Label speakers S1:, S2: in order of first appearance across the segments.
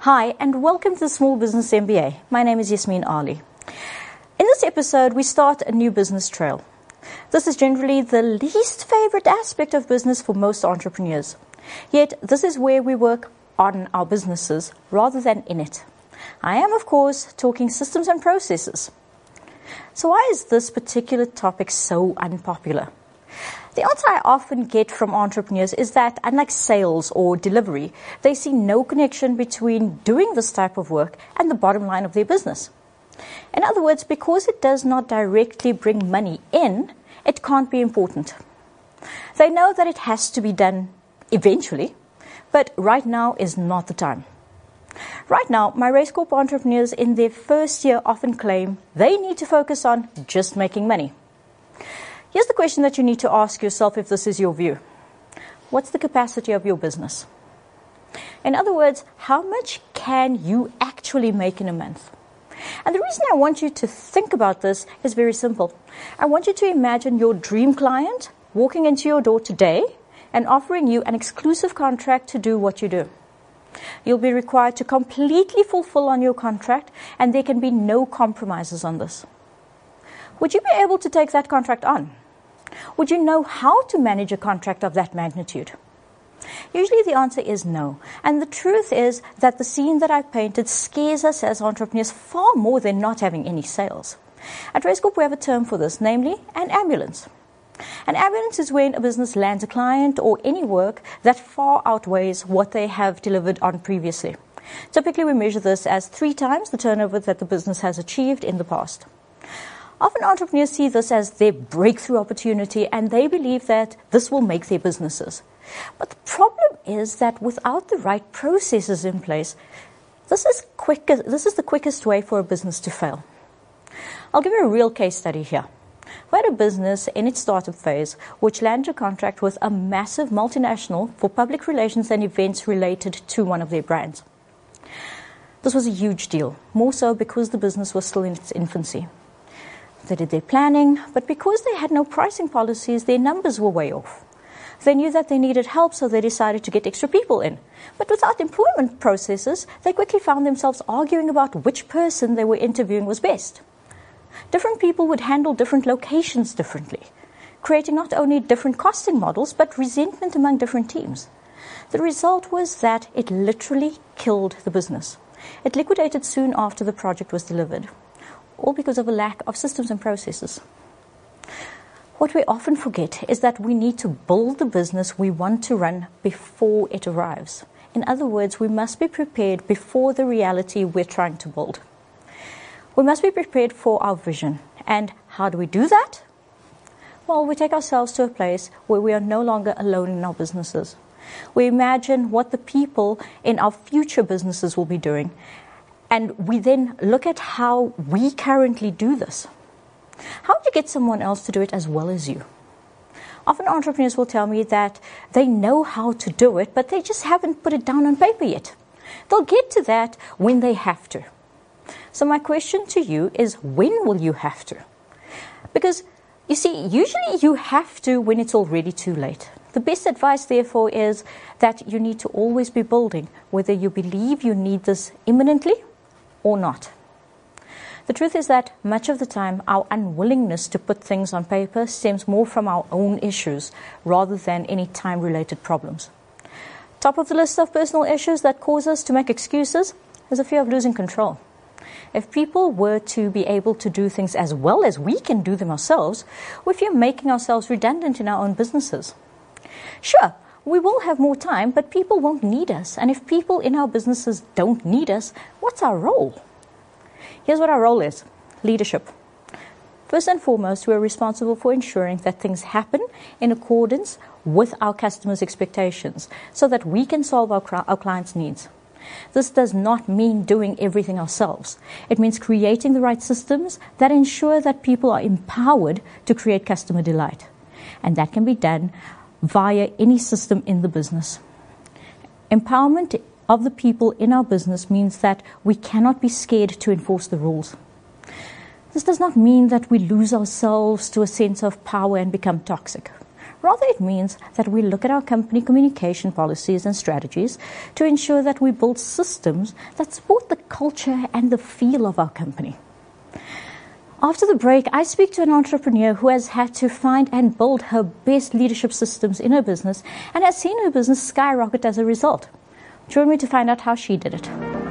S1: Hi, and welcome to the Small Business MBA. My name is Yasmin Ali. In this episode, we start a new business trail. This is generally the least favorite aspect of business for most entrepreneurs. Yet, this is where we work on our businesses rather than in it. I am, of course, talking systems and processes. So why is this particular topic so unpopular? The answer I often get from entrepreneurs is that, unlike sales or delivery, they see no connection between doing this type of work and the bottom line of their business. In other words, because it does not directly bring money in, it can't be important. They know that it has to be done eventually, but right now is not the time. Right now, my Race Corp entrepreneurs in their first year often claim they need to focus on just making money. Here's the question that you need to ask yourself if this is your view. What's the capacity of your business? In other words, how much can you actually make in a month? And the reason I want you to think about this is very simple. I want you to imagine your dream client walking into your door today and offering you an exclusive contract to do what you do. You'll be required to completely fulfill on your contract, and there can be no compromises on this. Would you be able to take that contract on? Would you know how to manage a contract of that magnitude? Usually the answer is no. And the truth is that the scene that I've painted scares us as entrepreneurs far more than not having any sales. At Race Corp, we have a term for this, namely an ambulance. An ambulance is when a business lands a client or any work that far outweighs what they have delivered on previously. Typically, we measure this as 3 times the turnover that the business has achieved in the past. Often entrepreneurs see this as their breakthrough opportunity, and they believe that this will make their businesses. But the problem is that without the right processes in place, this is the quickest way for a business to fail. I'll give you a real case study here. We had a business in its startup phase which landed a contract with a massive multinational for public relations and events related to one of their brands. This was a huge deal, more so because the business was still in its infancy. They did their planning, but because they had no pricing policies, their numbers were way off. They knew that they needed help, so they decided to get extra people in. But without employment processes, they quickly found themselves arguing about which person they were interviewing was best. Different people would handle different locations differently, creating not only different costing models, but resentment among different teams. The result was that it literally killed the business. It liquidated soon after the project was delivered, all because of a lack of systems and processes. What we often forget is that we need to build the business we want to run before it arrives. In other words, we must be prepared before the reality we're trying to build. We must be prepared for our vision. And how do we do that? Well, we take ourselves to a place where we are no longer alone in our businesses. We imagine what the people in our future businesses will be doing, and we then look at how we currently do this. How would you get someone else to do it as well as you? Often entrepreneurs will tell me that they know how to do it, but they just haven't put it down on paper yet. They'll get to that when they have to. So my question to you is, when will you have to? Because, you see, usually you have to when it's already too late. The best advice, therefore, is that you need to always be building, whether you believe you need this imminently or not. The truth is that much of the time, our unwillingness to put things on paper stems more from our own issues rather than any time-related problems. Top of the list of personal issues that cause us to make excuses is a fear of losing control. If people were to be able to do things as well as we can do them ourselves, we fear making ourselves redundant in our own businesses. Sure, we will have more time, but people won't need us. And if people in our businesses don't need us, what's our role? Here's what our role is: leadership. First and foremost, we're responsible for ensuring that things happen in accordance with our customers' expectations so that we can solve our clients' needs. This does not mean doing everything ourselves. It means creating the right systems that ensure that people are empowered to create customer delight. And that can be done via any system in the business. Empowerment of the people in our business means that we cannot be scared to enforce the rules. This does not mean that we lose ourselves to a sense of power and become toxic. Rather, it means that we look at our company communication policies and strategies to ensure that we build systems that support the culture and the feel of our company. After the break, I speak to an entrepreneur who has had to find and build her best leadership systems in her business and has seen her business skyrocket as a result. Join me to find out how she did it.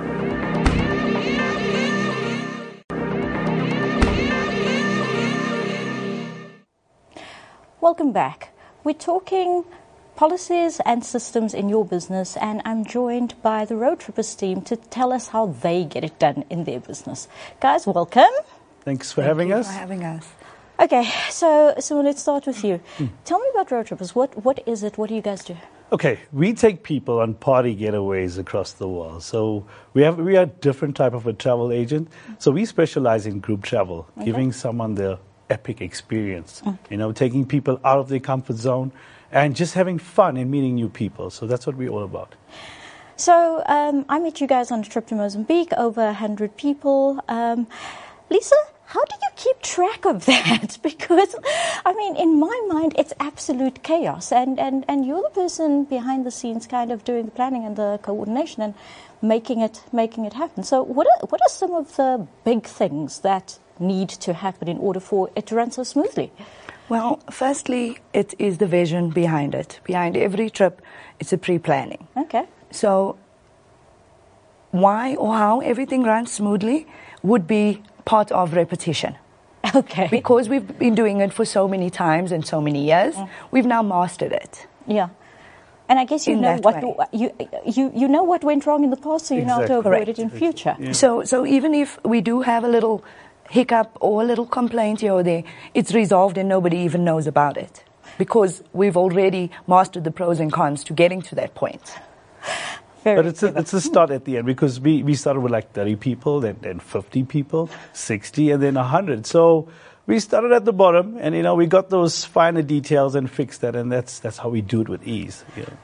S1: Welcome back. We're talking policies and systems in your business, and I'm joined by the Road Trippers team to tell us how they get it done in their business. Guys, welcome.
S2: Thanks for having us.
S3: Thank you for having us.
S1: Okay, so let's start with you. Tell me about Road Trippers. What is it? What do you guys do?
S2: Okay, we take people on party getaways across the world. So we are different type of a travel agent. So we specialize in group travel, giving someone the epic experience. Taking people out of their comfort zone and just having fun and meeting new people. So that's what we're all about.
S1: So I met you guys on a trip to Mozambique, over 100 people. Lisa, how do you keep track of that? Because, I mean, in my mind, it's absolute chaos. And you're the person behind the scenes kind of doing the planning and the coordination and making it happen. So what are some of the big things that need to happen in order for it to run so smoothly?
S3: Well, firstly, it is the vision behind it. Behind every trip, it's a pre-planning.
S1: Okay.
S3: So why or how everything runs smoothly would be part of repetition.
S1: Okay.
S3: Because we've been doing it for so many times and so many years, we've now mastered it.
S1: Yeah. And I guess you know what went wrong in the past, so you know how to avoid it in future.
S2: Yeah.
S3: So even if we do have a little hiccup or a little complaint here or there, it's resolved and nobody even knows about it because we've already mastered the pros and cons to getting to that point.
S2: But it's a start at the end because we started with like 30 people, then 50 people, 60, and then 100. So we started at the bottom, and we got those finer details and fixed that, and that's how we do it with ease.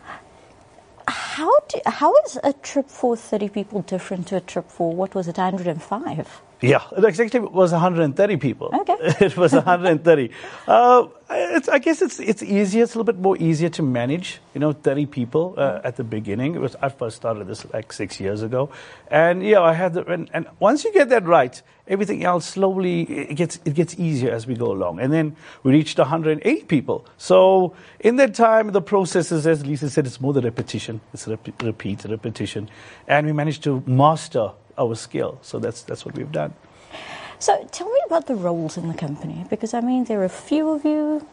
S1: How is a trip for 30 people different to a trip for, what was it, 105?
S2: Yeah, actually it was 130 people.
S1: Okay.
S2: It was 130. I guess it's easier. It's a little bit more easier to manage, 30 people at the beginning. I first started this like 6 years ago. And I had and once you get that right, everything else slowly, it gets easier as we go along. And then we reached 108 people. So in that time, the process is, as Lisa said, it's more the repetition. It's repetition. And we managed to master our skill. So that's what we've done.
S1: So tell me about the roles in the company, because I mean there are a few of you,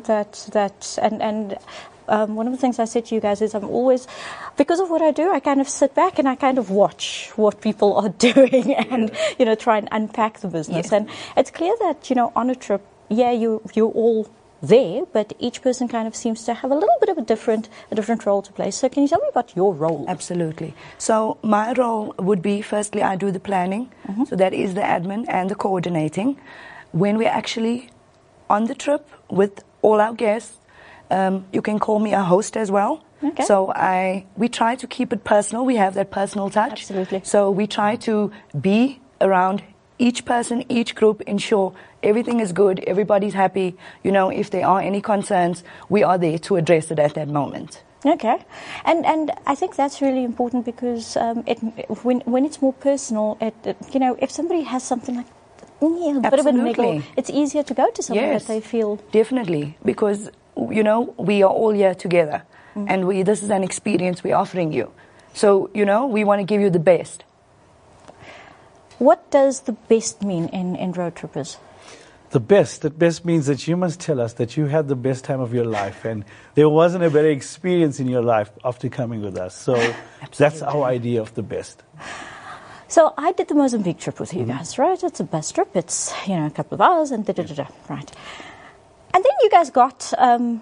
S1: and one of the things I said to you guys is I'm always, because of what I do, I kind of sit back and I kind of watch what people are doing and try and unpack the business.
S3: Yes.
S1: And it's clear that on a trip, you're all there, but each person kind of seems to have a little bit of a different role to play. So can you tell me about your role?
S3: Absolutely. So my role would be, firstly, I do the planning. So that is the admin and the coordinating. When we're actually on the trip with all our guests, you can call me a host as well.
S1: Okay.
S3: So we try to keep it personal. We have that personal touch.
S1: Absolutely.
S3: So we try to be around each person, each group, ensure everything is good, everybody's happy. If there are any concerns, we are there to address it at that moment.
S1: Okay, and I think that's really important because when it's more personal, if somebody has something like a bit of a niggle, it's easier to go to someone that they feel.
S3: Definitely, because we are all here together, and this is an experience we're offering you. So we want to give you the best.
S1: What does the best mean in Road Trippers?
S2: The best means that you must tell us that you had the best time of your life and there wasn't a better experience in your life after coming with us. So that's our idea of the best.
S1: So I did the Mozambique trip with you guys, right? It's a bus trip. It's, a couple of hours and right. And then you guys got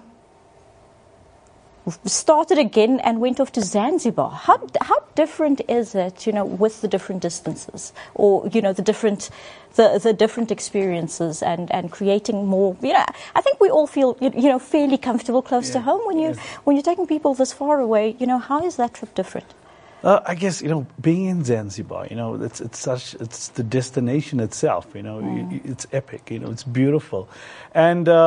S1: started again and went off to Zanzibar. How different is it, with the different distances or, the different experiences and creating more, I think we all feel, fairly comfortable close to home when you're taking people this far away, how is that trip different?
S2: I guess, being in Zanzibar, it's the destination itself, it's epic, it's beautiful. And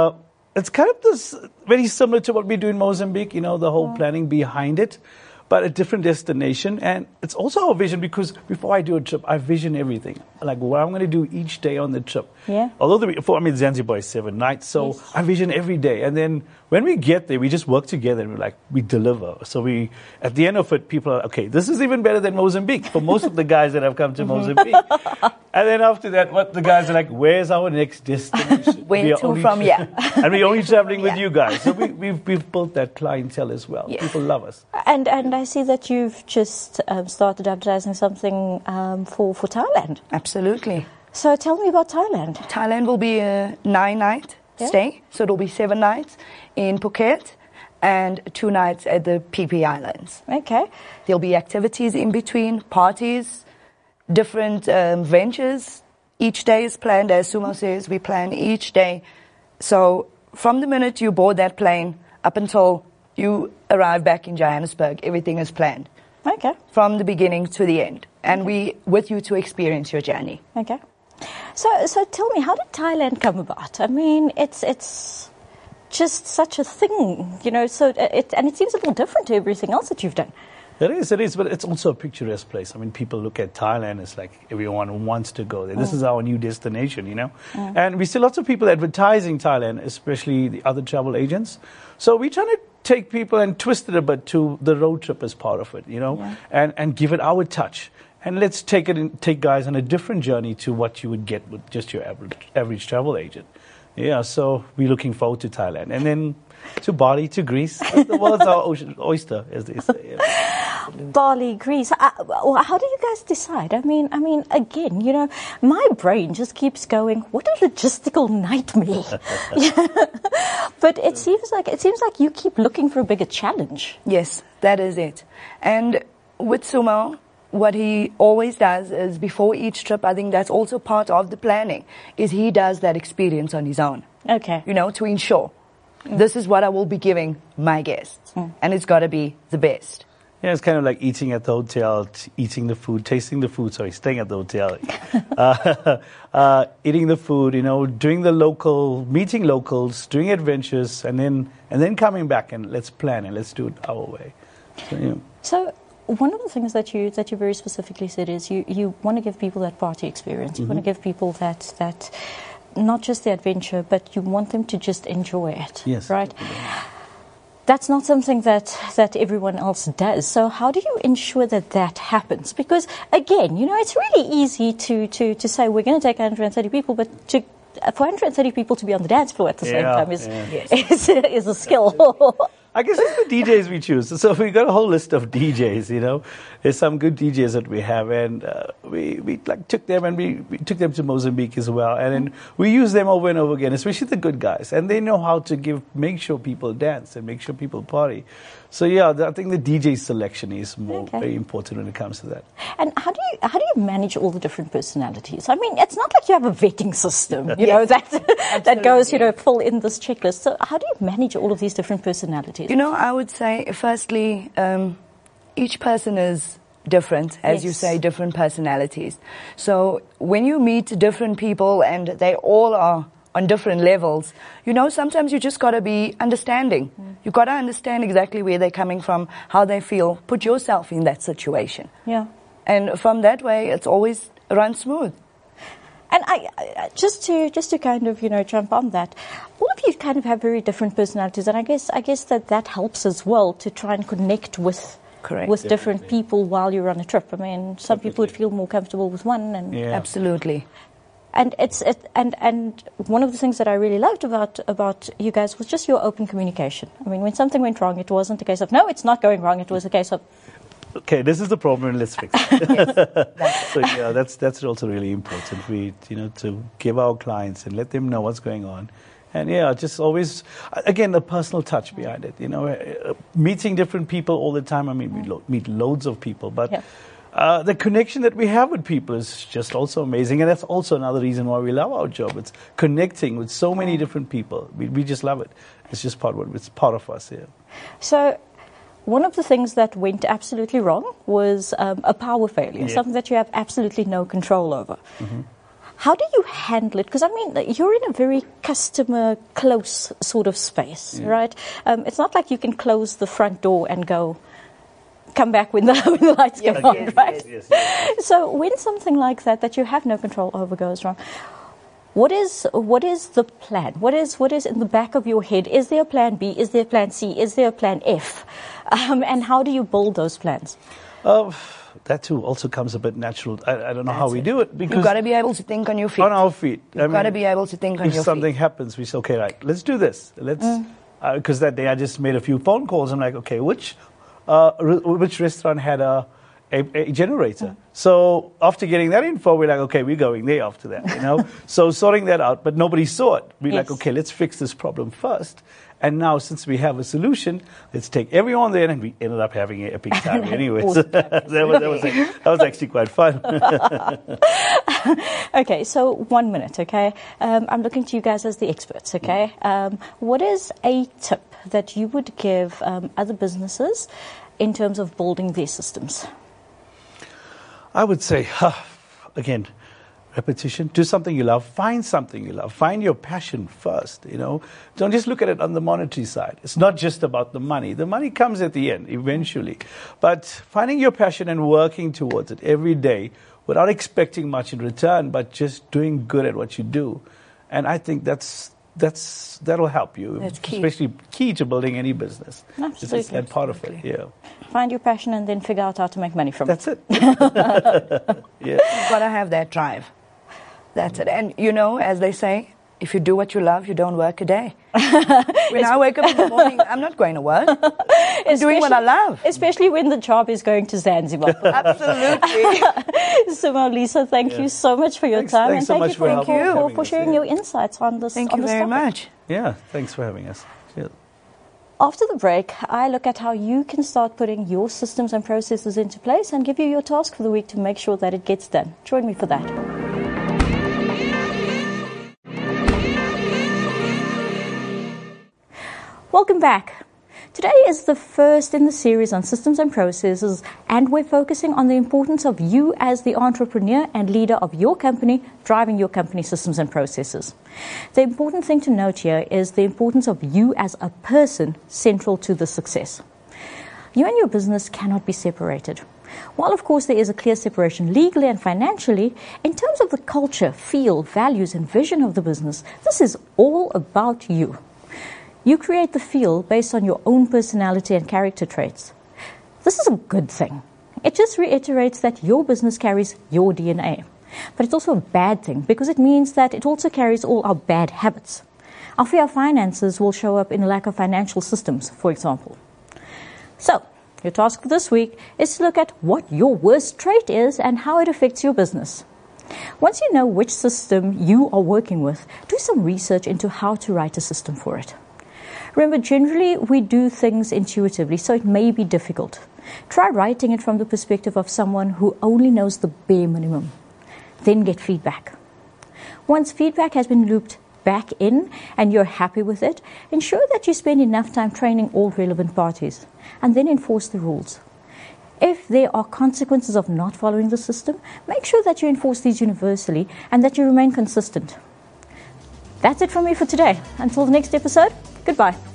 S2: it's kind of this very similar to what we do in Mozambique, the whole planning behind it, but a different destination. And it's also our vision, because before I do a trip, I vision everything, like what I'm going to do each day on the trip.
S1: Yeah.
S2: Although Zanzibar is 7 nights, so
S1: Yes.
S2: I vision every day. And then when we get there, we just work together and we deliver. So at the end of it, people are, okay, this is even better than Mozambique for most of the guys that have come to Mozambique. And then after that, the guys are like, where's our next destination?
S3: Where to from, yeah.
S2: And we're only traveling with
S3: Yeah.
S2: you guys. So we've built that clientele as well.
S3: Yeah.
S2: People love us.
S1: And I see that you've just started advertising something for Thailand.
S3: Absolutely.
S1: So tell me about Thailand.
S3: Thailand will be a 9-night
S1: Yeah.
S3: stay, so it'll be 7 nights in Phuket and 2 nights at the PP Islands.
S1: Okay.
S3: There'll be activities in between, parties, different ventures. Each day is planned, as Sumo says, we plan each day. So from the minute you board that plane up until you arrive back in Johannesburg, everything is planned
S1: Okay.
S3: from the beginning to the end. And we with you to experience your journey.
S1: Okay. So tell me, how did Thailand come about? I mean, it's just such a thing, So it seems a little different to everything else that you've done.
S2: It is, but it's also a picturesque place. I mean, people look at Thailand, it's like everyone wants to go there. This is our new destination, And we see lots of people advertising Thailand, especially the other travel agents. So we're trying to take people and twist it a bit to the road trip as part of it, and give it our touch. And let's take guys on a different journey to what you would get with just your average travel agent. Yeah, so we're looking forward to Thailand. And then to Bali, to Greece. The world's our oyster, as they say. Yeah.
S1: Bali, Greece. How do you guys decide? I mean, again, my brain just keeps going, what a logistical nightmare. But it seems like you keep looking for a bigger challenge.
S3: Yes, that is it. And with Sumo, what he always does is before each trip, I think that's also part of the planning, is he does that experience on his own.
S1: Okay.
S3: To ensure this is what I will be giving my guests. And it's got to be the best.
S2: Yeah, it's kind of like eating at the hotel, eating the food, tasting the food, staying at the hotel, eating the food, doing meeting locals, doing adventures, and then coming back and let's plan and let's do it our way.
S1: So one of the things that you very specifically said is you want to give people that party experience. You want to give people that not just the adventure, but you want them to just enjoy it.
S2: Yes.
S1: Right? That's not something that everyone else does. So how do you ensure that happens? Because again, it's really easy to say we're going to take 130 people, but for 130 people to be on the dance floor at the same time is a skill.
S2: I guess it's the DJs we choose. So we got a whole list of DJs, There's some good DJs that we have, and we took them and we took them to Mozambique as well, and then we use them over and over again, especially the good guys, and they know how to make sure people dance and make sure people party. So I think the DJ selection is very important when it comes to that.
S1: And how do you manage all the different personalities? I mean, it's not like you have a vetting system, that goes, fill in this checklist. So how do you manage all of these different personalities?
S3: I would say, firstly, each person is different, as you say, different personalities. So when you meet different people and they all are on different levels, sometimes you just got to be understanding. You got to understand exactly where they're coming from, how they feel. Put yourself in that situation.
S1: Yeah.
S3: And from that way, it's always run smooth.
S1: And I just to kind of jump on that, all of you kind of have very different personalities, and I guess that helps as well to try and connect with different people while you're on a trip. I mean, some people would feel more comfortable with one, and
S3: Absolutely.
S1: And and one of the things that I really loved about you guys was just your open communication. I mean, when something went wrong, it wasn't a case of no, it's not going wrong. It was a case of,
S2: okay, this is the problem, and let's fix it. So that's also really important. We to give our clients and let them know what's going on, and just always again the personal touch behind it. Meeting different people all the time. I mean, we meet loads of people, but.
S1: Yeah.
S2: The connection that we have with people is just also amazing, and that's also another reason why we love our job. It's connecting with so many different people. We just love it. It's just it's part of us here.
S1: So, one of the things that went absolutely wrong was a power failure, something that you have absolutely no control over. How do you handle it? Because, I mean, you're in a very customer close sort of space, right? It's not like you can close the front door and come back when the lights go on, right?
S2: Yes.
S1: So when something like that you have no control over goes wrong, what is the plan? What is in the back of your head? Is there a plan B? Is there a plan C? Is there a plan F? And how do you build those plans?
S2: That too also comes a bit natural. I don't know how we do it, because
S3: You've got to be able to think on your feet.
S2: on our feet.
S3: You've got to be able to think on your feet.
S2: If something happens, we say, okay, right, let's do this. Because that day I just made a few phone calls. I'm like, okay, which restaurant had a generator? So after getting that info, we're like, okay, we're going there after that, So sorting that out, but nobody saw it. We're like, okay, let's fix this problem first. And now, since we have a solution, let's take everyone there, and we ended up having an epic time anyways. that was actually quite fun.
S1: Okay, so 1 minute, okay? I'm looking to you guys as the experts, okay? What is a tip that you would give other businesses in terms of building their systems?
S2: I would say, again, repetition. Do something you love. Find something you love. Find your passion first, Don't just look at it on the monetary side. It's not just about the money. The money comes at the end, eventually. But finding your passion and working towards it every day without expecting much in return, but just doing good at what you do. And I think that'll help you.
S3: That's key.
S2: Especially key to building any business.
S1: Absolutely.
S2: It's that part of it, yeah.
S1: Find your passion and then figure out how to make money from
S2: That's it.
S3: You've got to have that drive. That's it. And, as they say, if you do what you love, you don't work a day. When I wake up in the morning, I'm not going to work. I'm doing what I love.
S1: Especially when the job is going to Zanzibar.
S3: Absolutely.
S1: Simalisa, thank you so much for your time.
S2: Thanks so
S1: and
S2: much
S1: thank you for
S2: us,
S1: sharing your insights on this.
S3: Thank you very much.
S2: Yeah, thanks for having us. Cheers.
S1: After the break, I look at how you can start putting your systems and processes into place and give you your task for the week to make sure that it gets done. Join me for that. Welcome back. Today is the first in the series on systems and processes, and we're focusing on the importance of you as the entrepreneur and leader of your company, driving your company systems and processes. The important thing to note here is the importance of you as a person central to the success. You and your business cannot be separated. While, of course, there is a clear separation legally and financially, in terms of the culture, feel, values, and vision of the business, this is all about you. You create the feel based on your own personality and character traits. This is a good thing. It just reiterates that your business carries your DNA. But it's also a bad thing because it means that it also carries all our bad habits. Our fear of finances will show up in a lack of financial systems, for example. So, your task for this week is to look at what your worst trait is and how it affects your business. Once you know which system you are working with, do some research into how to write a system for it. Remember, generally we do things intuitively, so it may be difficult. Try writing it from the perspective of someone who only knows the bare minimum. Then get feedback. Once feedback has been looped back in and you're happy with it, ensure that you spend enough time training all relevant parties, and then enforce the rules. If there are consequences of not following the system, make sure that you enforce these universally and that you remain consistent. That's it from me for today. Until the next episode, goodbye.